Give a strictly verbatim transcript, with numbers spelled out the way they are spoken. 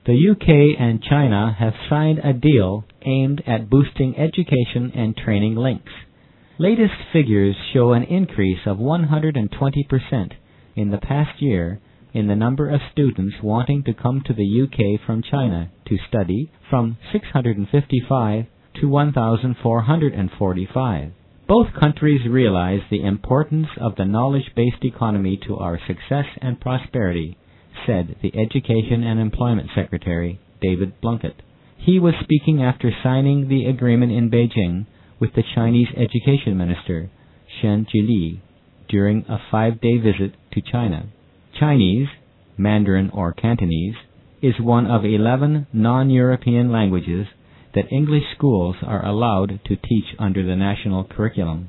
The U K and China have signed a deal aimed at boosting education and training links. Latest figures show an increase of one hundred twenty percent in the past year in the number of students wanting to come to the U K from China to study, from six hundred fifty-five to one thousand four hundred forty-five. Both countries realize the importance of the knowledge-based economy to our success and prosperity, said the Education and Employment Secretary, David Blunkett. He was speaking after signing the agreement in Beijing with the Chinese Education Minister, Shen Jili, during a five-day visit to China. Chinese, Mandarin or Cantonese, is one of eleven non-European languages that English schools are allowed to teach under the national curriculum.